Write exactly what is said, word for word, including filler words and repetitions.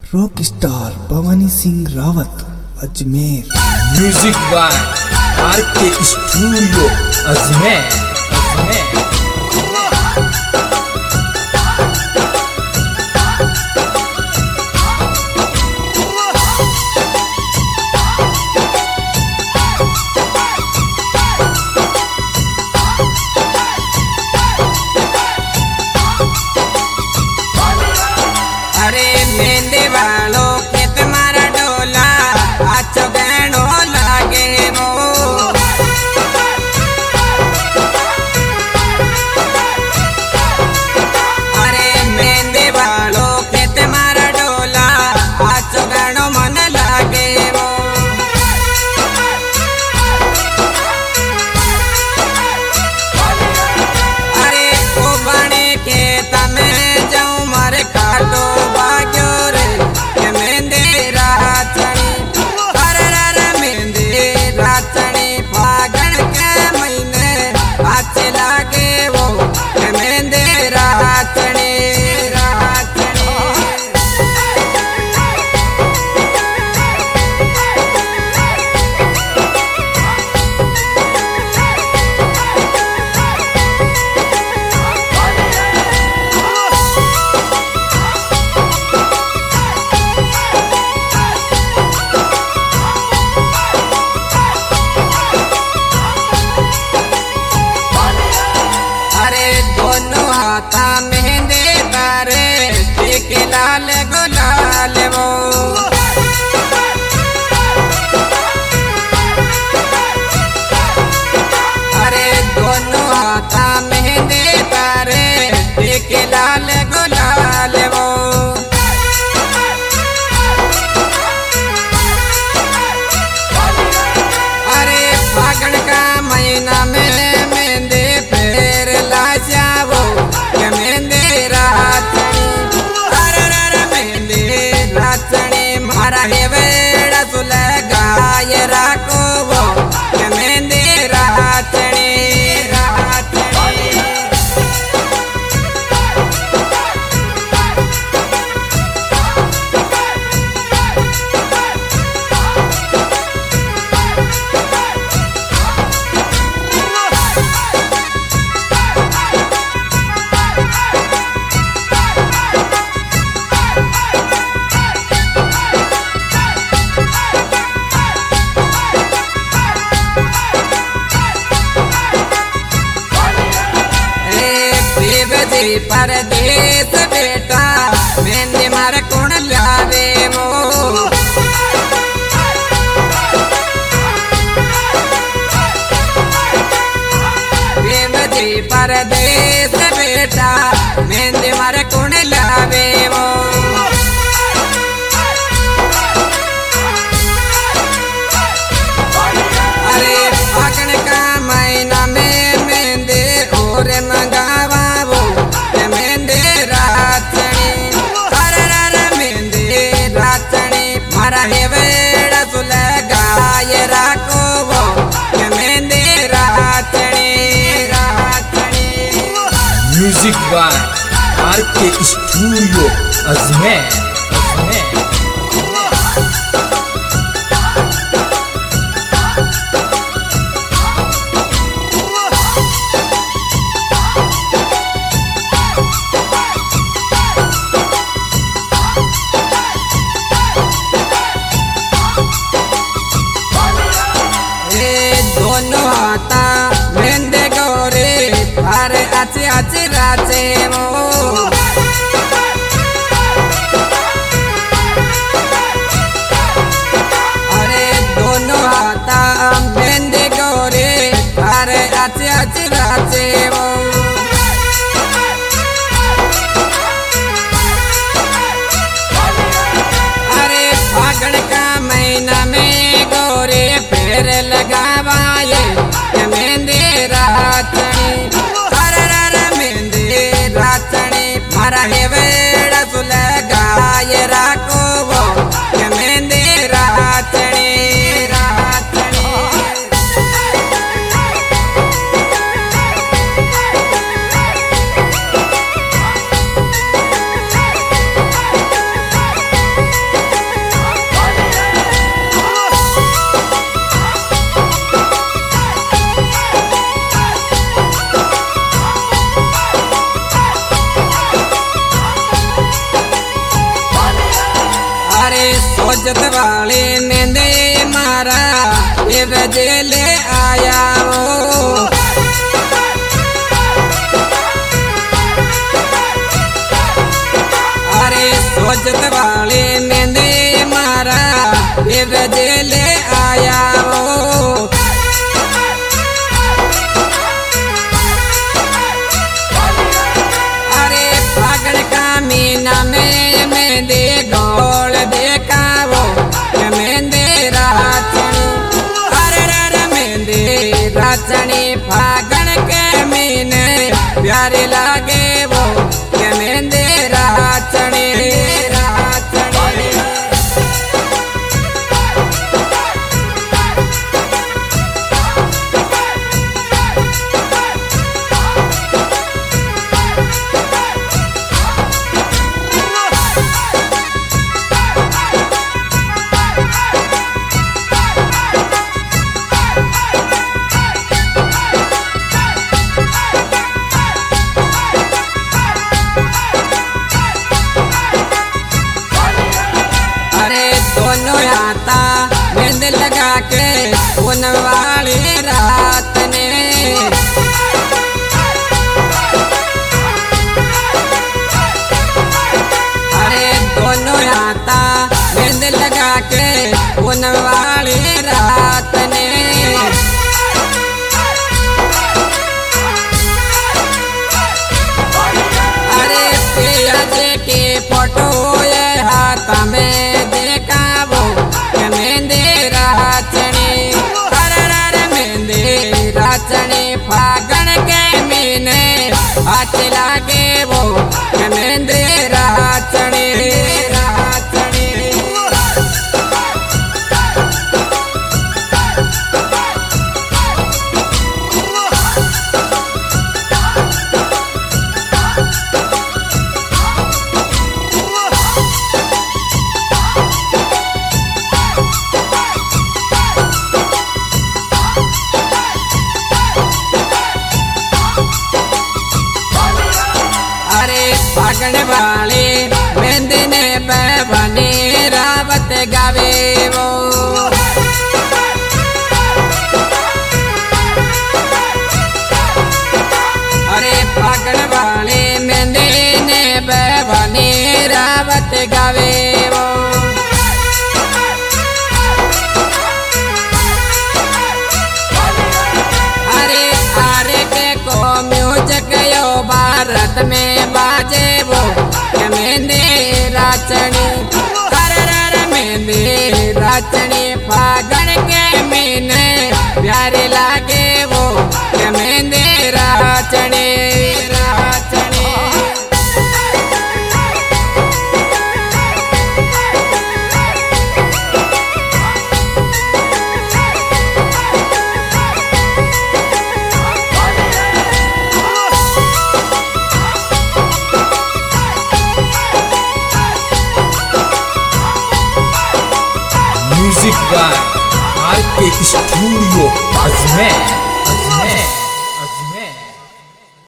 Rock star Bhawani Singh Rawat Ajmer. Music by R K studio Ajmer Ajmer. अरे मेहंदी वालो के तुम्हारा डोला अच्छो गहनो लागे वो। अरे मेहंदी वालो के तुम्हारा डोला अच्छो गहनो मन लागे वो। अरे ओ बने के तमे जाऊं मर काटो मेहंदी तारे टीके लाल गुलाल वो। अरे दोनों हाथा मेहंदी तारे टीके लाल गुलाल वो। अरे फागण का महीना में मेहंदी फेर ला जावो मारा है वेड़ा सुलगाय राको वो मेहंदी रातनी रातनी। परदेस बेटा मेहंदी मार कौन लावे वो। बेबजी परदेस बेटा मेहंदी मार कौन लावे वो। अरे फागण का महीना में मेहंदी और मंगावा मारा है वेड़ा सुलगाय राको वो मेहंदी रातनी रातनी। Music by R K studio Ajmer Ajmer. मेहंदी गोरे अरे अच्छे अच्छे राचे वो। अरे दोनों हाथा मेहंदी गोरे अरे अच्छे अच्छे राचे वो। अरे फागण का महीना में गोरे फेर लगावाए मेहंदी रातनी। अरे मेहंदी रातनी मारा है वेड़ा सुलगाय राको वो मेहंदी रातनी रातनी। अरे सोचत वाले मेंदे मारा ये बजेले आया वो अरे सोचत वाले मेंदे मारा ये बजेले आया वो अरे फागण का मीना में मेंदे गोल देखा वो मेंदे राचनी अरे रे मेंदे राचनी फागण के मीने प्यारे लागे वो मेंदे राचनी राचनी दोनों आता मेहंदी लगा के उन वाली रात ने अरे दोनों आता मेहंदी लगा के उन वाली रात ने अरे पिया जी की फोटो ये हाथ में राचनी फागण के मीने हाथ लागे वो मेंदे राचनी राचनी फागण वाले मेहंदी ने बने रावत गावे वो अरे फागण वाले मेहंदी ने बने रावत गावे वो अरे आरे के को म्यूजिक यो भारत में बाजे वो मेंदे राचनी अरे रे मेंदे राचनी फागण के मीने प्यारे लागे वो मेंदे राचनी राचनी music by R K studio Ajmer.